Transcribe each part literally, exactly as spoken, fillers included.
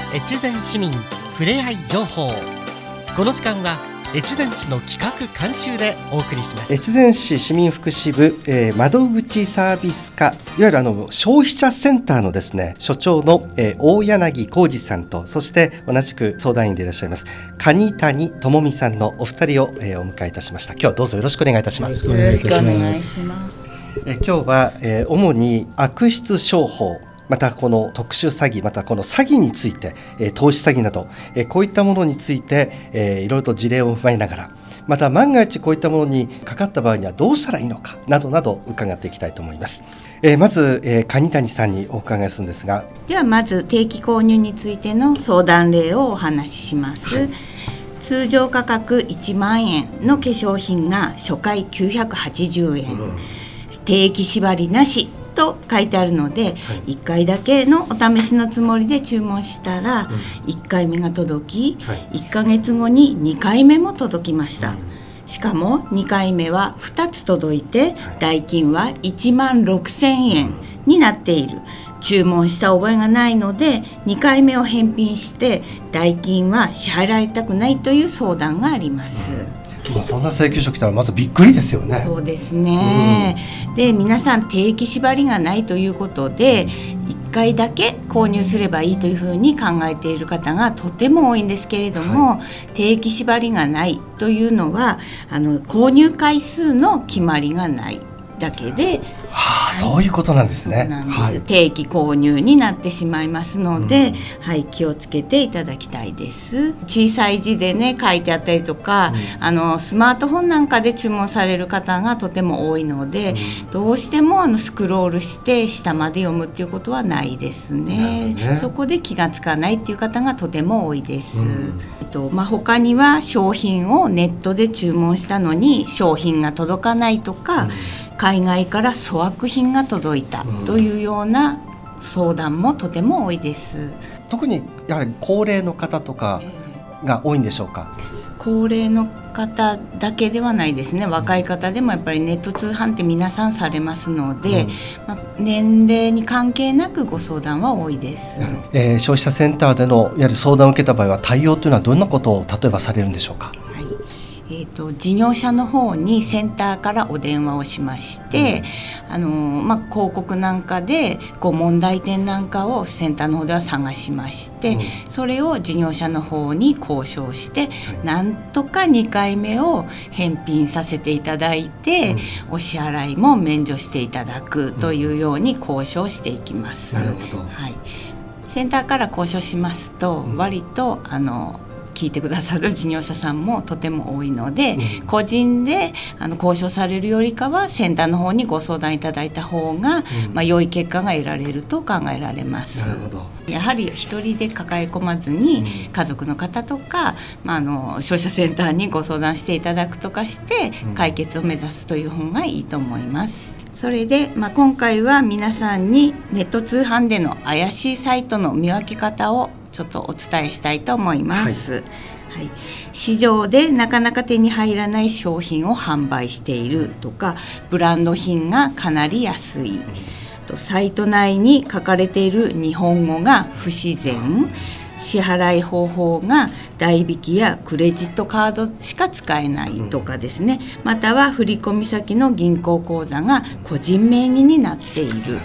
越前市民ふれあい情報。この時間は越前市の企画監修でお送りします。 越前市市民福祉部、えー、窓口サービス課、いわゆるあの消費者センターのですね所長の、えー、大柳浩二さんと、そして同じく相談員でいらっしゃいます蟹谷智美さんのお二人を、えー、お迎えいたしました。今日はどうぞよろしくお願いいたします。 よろしくお願いします。 えー、今日は、えー、主に悪質商法、またこの特殊詐欺、またこの詐欺について、えー、投資詐欺など、えー、こういったものについて、えー、いろいろと事例を踏まえながら、また万が一こういったものにかかった場合にはどうしたらいいのかなどなど伺っていきたいと思います。えー、まず、えー、蟹谷さんにお伺いするんですが、 ではまず定期購入についての相談例をお話しします。はい、通常価格いちまんえんの化粧品が初回きゅうひゃくはちじゅうえん、うん、定期縛りなしと書いてあるので、はい、いっかいだけのお試しのつもりで注文したら、うん、いっかいめが届き、はい、いっかげつごににかいめも届きました。うん、しかもにかいめはふたつ届いて、代金はいちまんろくせんえんになっている。注文した覚えがないのでにかいめを返品して代金は支払いたくないという相談があります。 うん、そんな請求書来たらまずびっくりですよね。 そうですね。うん、で皆さん定期縛りがないということでいっかいだけ購入すればいいというふうに考えている方がとても多いんですけれども、はい、定期縛りがないというのはあの購入回数の決まりがないだけで、 はあ、はい、そういうことなんですね。 そうなんです。はい、定期購入になってしまいますので、うん、はい、気をつけていただきたいです。小さい字でね書いてあったりとか、うん、あのスマートフォンなんかで注文される方がとても多いので、うん、どうしてもあのスクロールして下まで読むっていうことはないですね。ね、そこで気がつかないっていう方がとても多いです。うん、えっとまあ、他には商品をネットで注文したのに商品が届かないとか、うん、海外から粗悪品が届いたというような相談もとても多いです。 特にやはり高齢の方とかが多いんでしょうか。 高齢の方だけではないですね。若い方でもやっぱりネット通販って皆さんされますので、うん、まあ、年齢に関係なくご相談は多いです。 えー、消費者センターでのやはり相談を受けた場合は対応というのはどんなことを例えばされるんでしょうか。 はい、えーと、事業者の方にセンターからお電話をしまして、うん、あのまあ、広告なんかでこう問題点なんかをセンターの方では探しまして、うん、それを事業者の方に交渉して、うん、なんとかにかいめを返品させていただいて、うん、お支払いも免除していただくというように交渉していきます。 なるほど。 はい、センターから交渉しますと、うん、割とあの聞いてくださる事業者さんもとても多いので、うん、個人であの交渉されるよりかはセンターの方にご相談いただいた方が、うん、まあ、良い結果が得られると考えられます。 なるほど。 やはり一人で抱え込まずに、うん、家族の方とか、まあ、あの消費者センターにご相談していただくとかして解決を目指すという方がいいと思います。それで、まあ、今回は皆さんにネット通販での怪しいサイトの見分け方をちょっとお伝えしたいと思います。はいはい、市場でなかなか手に入らない商品を販売しているとか、ブランド品がかなり安い、サイト内に書かれている日本語が不自然、支払い方法が代引きやクレジットカードしか使えないとかですね、または振込先の銀行口座が個人名義になっている、はい、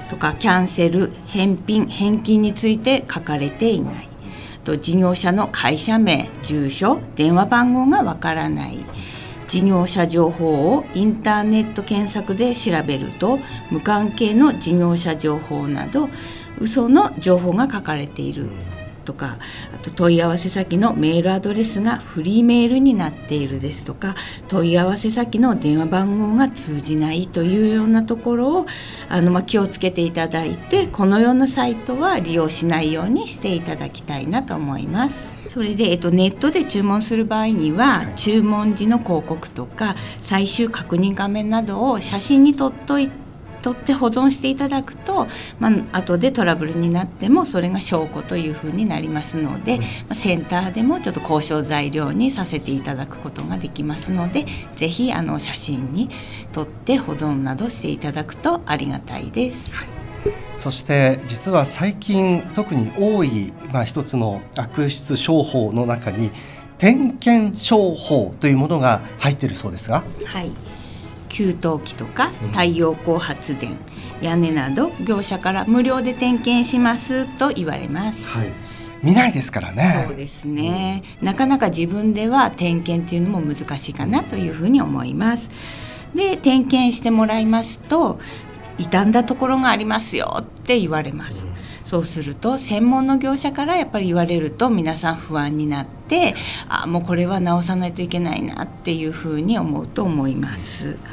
とかキャンセル、返品、返金について書かれていない、と事業者の会社名、住所、電話番号がわからない、事業者情報をインターネット検索で調べると無関係の事業者情報など嘘の情報が書かれているとか、あと問い合わせ先のメールアドレスがフリーメールになっているですとか、問い合わせ先の電話番号が通じないというようなところをあの、まあ、気をつけていただいて、このようなサイトは利用しないようにしていただきたいなと思います。それで、えっと、ネットで注文する場合には注文時の広告とか最終確認画面などを写真に撮っといて取って保存していただくと、まあ後でトラブルになってもそれが証拠というふうになりますので、うん、まあ、センターでもちょっと交渉材料にさせていただくことができますので、ぜひあの写真に撮って保存などしていただくとありがたいです。 はい、 そして実は最近特に多い、まあ、一つの悪質商法の中に点検商法というものが入っているそうですが、 はい、給湯器とか太陽光発電、うん、屋根など業者から無料で点検しますと言われます、 はい、見ないですからね。 そうですね、うん、なかなか自分では点検っていうのも難しいかなというふうに思います。で、点検してもらいますと傷んだところがありますよって言われます、うん、そうすると専門の業者からやっぱり言われると皆さん不安になって、あ、もうこれは直さないといけないなっていうふうに思うと思います、はい、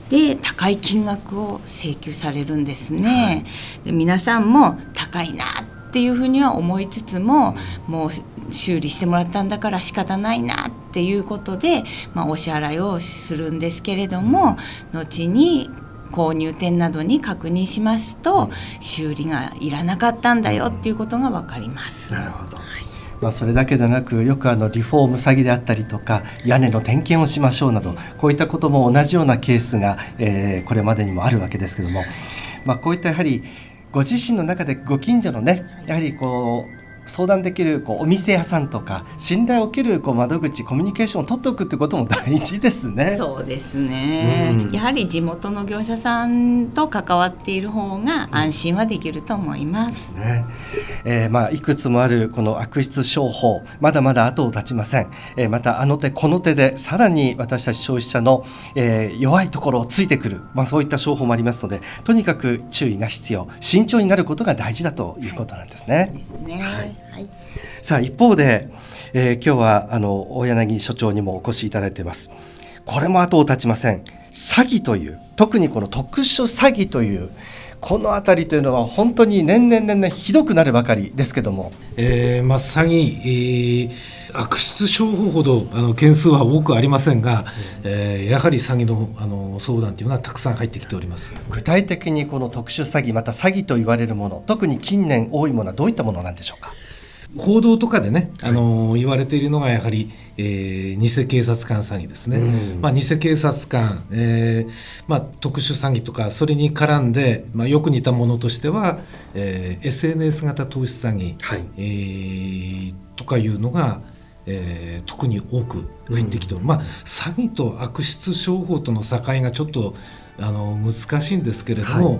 で高い金額を請求されるんですね、はい、で皆さんも高いなっていうふうには思いつつも、もう修理してもらったんだから仕方ないなっていうことで、まあ、お支払いをするんですけれども、後に購入店などに確認しますと修理がいらなかったんだよっていうことが分かります。 なるほど、はい、まあ、それだけでなくよくあのリフォーム詐欺であったりとか屋根の点検をしましょうなど、こういったことも同じようなケースが、えー、これまでにもあるわけですけども、まあ、こういったやはりご自身の中でご近所のね、やはりこう相談できるこうお店屋さんとか信頼を受けるこう窓口、コミュニケーションを取っておくってことも大事ですね。 そうですね、うん、やはり地元の業者さんと関わっている方が安心はできると思います、 うんねえーまあ、いくつもあるこの悪質商法、まだまだ後を絶ちません、えー、またあの手この手でさらに私たち消費者の、えー、弱いところをついてくる、まあ、そういった商法もありますので、とにかく注意が必要、慎重になることが大事だということなんですね、はい、 ですね、 はいはい、さあ一方で、えー、今日はあの大柳所長にもお越しいただいています。これも後を絶ちません。詐欺という、特にこの特殊詐欺というこのあたりというのは本当に年々年々ひどくなるばかりですけども、 えーまあ、詐欺、えー、悪質商法ほどあの件数は多くありませんが、うん、えー、やはり詐欺 の, あの相談というのはたくさん入ってきております。 具体的にこの特殊詐欺、また詐欺と言われるもの、特に近年多いものはどういったものなんでしょうか。 報道とかでね、あの言われているのがやはり、えー、偽警察官詐欺ですね、うん、まあ、偽警察官、えーまあ、特殊詐欺とかそれに絡んで、まあ、よく似たものとしては、えー、エスエヌエス 型投資詐欺、はい、えー、とかいうのが、えー、特に多く入ってきておる、うん、まあ、詐欺と悪質商法との境がちょっとあの難しいんですけれども、はい、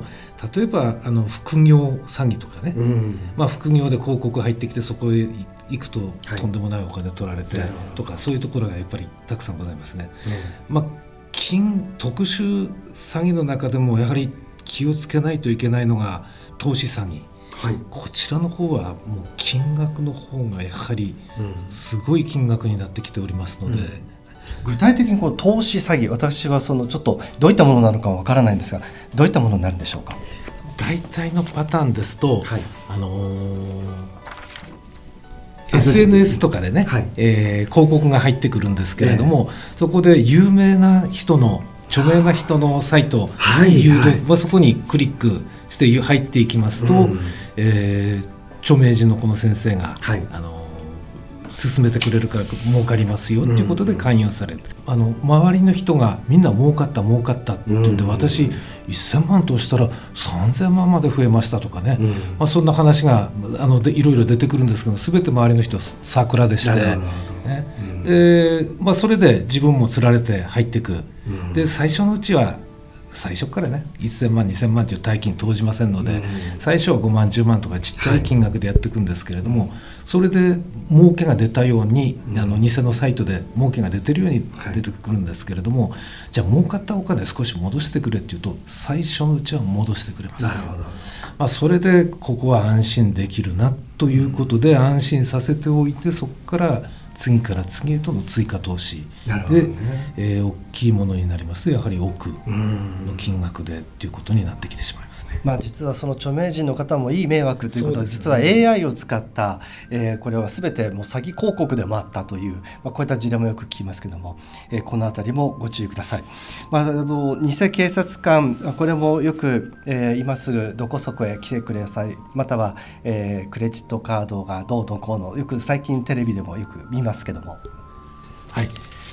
例えばあの副業詐欺とかね、うん、まあ、副業で広告入ってきてそこへ行くととんでもないお金取られてとか、はい、そういうところがやっぱりたくさんございますね、うん、まあ、金特殊詐欺の中でもやはり気をつけないといけないのが投資詐欺、はい、こちらの方はもう金額の方がやはりすごい金額になってきておりますので、うん、 具体的にこの投資詐欺、私はそのちょっとどういったものなのかわからないんですが、どういったものになるんでしょうか。 大体のパターンですと、はい、あのー、エスエヌエス とかでね、はい、えー、広告が入ってくるんですけれども、えー、そこで有名な人の著名な人のサイトに誘導、はいはい、そこにクリックして入っていきますと、うん、えー、著名人のこの先生が、はい、あの進めてくれるから儲かりますよということで勧誘される、うん、あの周りの人がみんな儲かった儲かったっていうんで、うん、私せんまん投したらさんぜんまんまで増えましたとかね、うん、まあ、そんな話があのでいろいろ出てくるんですけど、全て周りの人はサークラでして、ね、うん、えーまあ、それで自分もつられて入っていく、うん、で最初のうちは最初からねせんまんにせんまんという大金投じませんので、うん、最初はごまんじゅうまんとかちっちゃい金額でやっていくんですけれども、はい、それで儲けが出たように、うん、あの偽のサイトで儲けが出てるように出てくるんですけれども、はい、じゃあ儲かったお金少し戻してくれっていうと最初のうちは戻してくれます。なるほど、まあ、それでここは安心できるなということで安心させておいて、そこから次から次へとの追加投資で、ね、えー、大きいものになりますとやはり億の金額でということになってきてしまいますね。 まあ、実はその著名人の方もいい迷惑ということで、実は エーアイ を使った、えー、これは全てもう詐欺広告でもあったという、まあ、こういった事例もよく聞きますけども、えー、このあたりもご注意ください。まあ、あの偽警察官、これもよく、えー、今すぐどこそこへ来てください、または、えー、クレジットカードがどうのこうの、よく最近テレビでもよく見ますけども、 はい、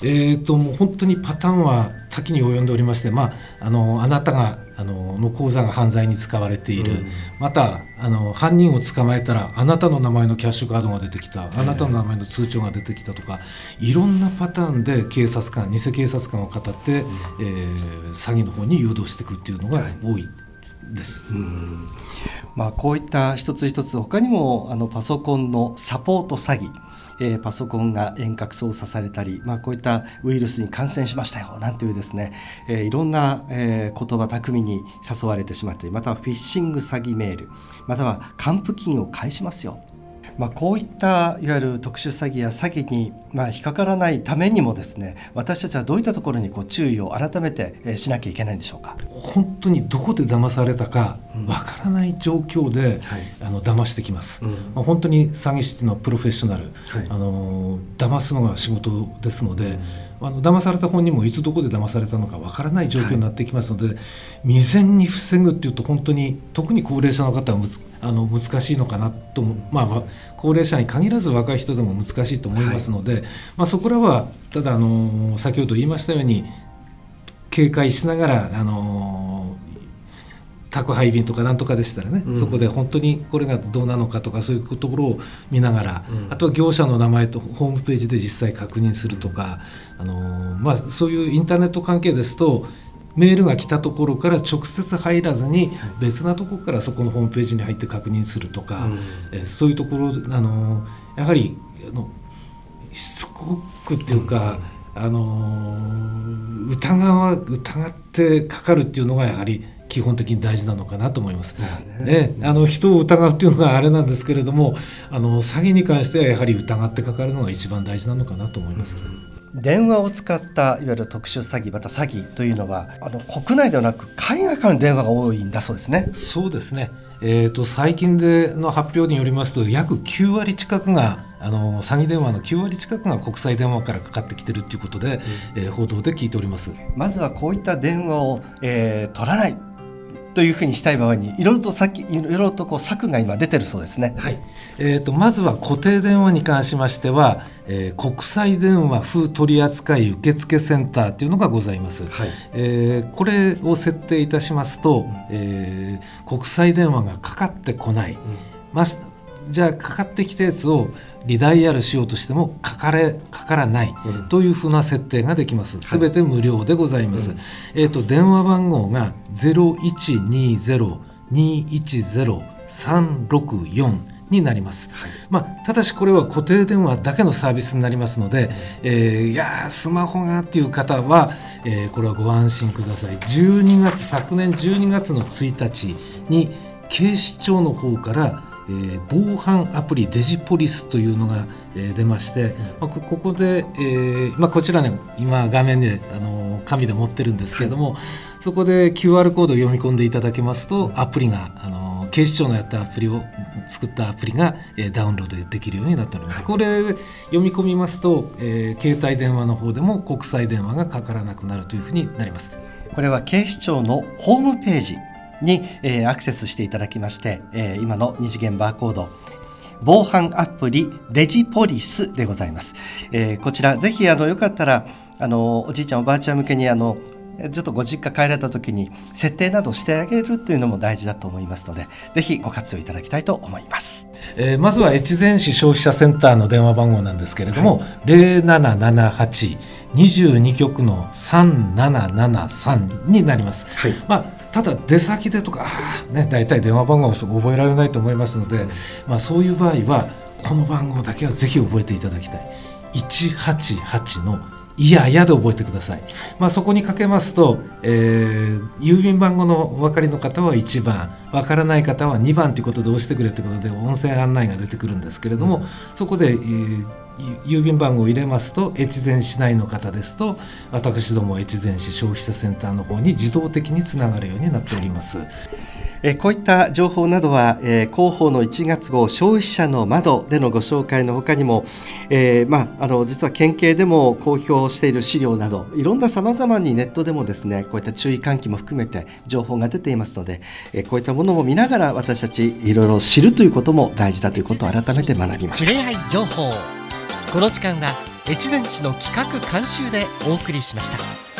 えー、ともう本当にパターンは多岐に及んでおりまして、まあ、あのあなたがあのの口座が犯罪に使われている、うん、またあの犯人を捕まえたらあなたの名前のキャッシュカードが出てきた、あなたの名前の通帳が出てきたとか、いろんなパターンで警察官、偽警察官を語って、うん、えー、詐欺の方に誘導していくっていうのが多いです、はい、うん、 まあ、こういった一つ一つ他にもあのパソコンのサポート詐欺、えー、パソコンが遠隔操作されたり、まあ、こういったウイルスに感染しましたよなんていうですね、えー、いろんな、えー、言葉巧みに誘われてしまって、またはフィッシング詐欺メール、または還付金を返しますよ、まあ、こういったいわゆる特殊詐欺や詐欺に、まあ、引っかからないためにもですね、私たちはどういったところにこう注意を改めて、えー、しなきゃいけないんでしょうか。 本当にどこで騙されたかわからない状況で、うん、はい、あの騙してきます、うん、まあ、本当に詐欺師のプロフェッショナル、はい、あの騙すのが仕事ですので、うん、あの騙された本人もいつどこで騙されたのかわからない状況になってきますので、はい、未然に防ぐっていうと本当に特に高齢者の方はむつあの難しいのかなと、まあ、高齢者に限らず若い人でも難しいと思いますので、はい、まあ、そこらはただあの先ほど言いましたように警戒しながら、あの宅配便とかなんとかでしたらね、うん、そこで本当にこれがどうなのかとかそういうところを見ながら、うん、あとは業者の名前とホームページで実際確認するとか、あの、まあ、そういうインターネット関係ですとメールが来たところから直接入らずに別なところからそこのホームページに入って確認するとか、うん、えそういうところ、あのやはりあのしつこくっていうか、うん、あの疑わ疑ってかかるっていうのがやはり基本的に大事なのかなと思います、ね、あの人を疑うっていうのがあれなんですけれども、あの詐欺に関してはやはり疑ってかかるのが一番大事なのかなと思います、 うん、電話を使ったいわゆる特殊詐欺また詐欺というのはあの国内ではなく海外からの電話が多いんだそうですね。 そうですね、えーと、最近での発表によりますと約きゅうわり近くがあの詐欺電話のきゅうわり近くが国際電話からかかってきているということで、うん、えー、報道で聞いております。 まずはこういった電話を、えー、取らないというふうにしたい場合にいろいろとさっきいろいろとこう策が今出てるそうですね。 はい、えーと、まずは固定電話に関しましては、えー、国際電話風取扱受付センターというのがございます、はい、えー、これを設定いたしますと、えー、国際電話がかかってこない、うん、まじゃあかかってきたやつをリダイヤルしようとしてもかかれかからないというふうな設定ができます。すべて無料でございます、はい、えーと、電話番号が ゼロいちにゼロ にいちゼロ さんろくよんになります、はい、まあ、ただしこれは固定電話だけのサービスになりますので、えー、いやスマホがっていう方は、えー、これはご安心ください。じゅうにがつ昨年じゅうにがつのついたちに警視庁の方からえー、防犯アプリデジポリスというのが、えー、出まして、まあ、こ, ここで、えーまあ、こちらね今画面で、あのー、紙で持ってるんですけれども、はい、そこで キューアール コードを読み込んでいただけますとアプリが、あのー、警視庁のやったアプリを作ったアプリが、えー、ダウンロードできるようになっております。これ読み込みますと、えー、携帯電話の方でも国際電話がかからなくなるというふうになります。 これは警視庁のホームページに、えー、アクセスしていただきまして、えー、今の二次元バーコード防犯アプリデジポリスでございます、えー、こちらぜひあのよかったらあのおじいちゃんおばあちゃん向けにあのちょっとご実家帰られた時に設定などしてあげるっていうのも大事だと思いますのでぜひご活用いただきたいと思います、 えー、まずは越前市消費者センターの電話番号なんですけれども、はい、ゼロななななはち にじゅうに局のさんななななさんになります、はい、まあただ出先でとかあ、ね、だいたい電話番号を覚えられないと思いますので、まあ、そういう場合はこの番号だけはぜひ覚えていただきたい。いちはちはちのいやいやで覚えてください、まあ、そこにかけますと、えー、郵便番号のお分かりの方はいちばん分からない方はにばんということで押してくれということで音声案内が出てくるんですけれども、うん、そこで、えー、郵便番号を入れますと越前市内の方ですと私ども越前市消費者センターの方に自動的につながるようになっております。 えこういった情報などは、えー、広報のいちがつ号消費者の窓でのご紹介の他にも、えーまあ、あの実は県警でも公表している資料などいろんなさまざまにネットでもですねこういった注意喚起も含めて情報が出ていますので、えー、こういったものも見ながら私たちいろいろ知るということも大事だということを改めて学びました。 ふれあい情報、この時間は越前市の企画監修でお送りしました。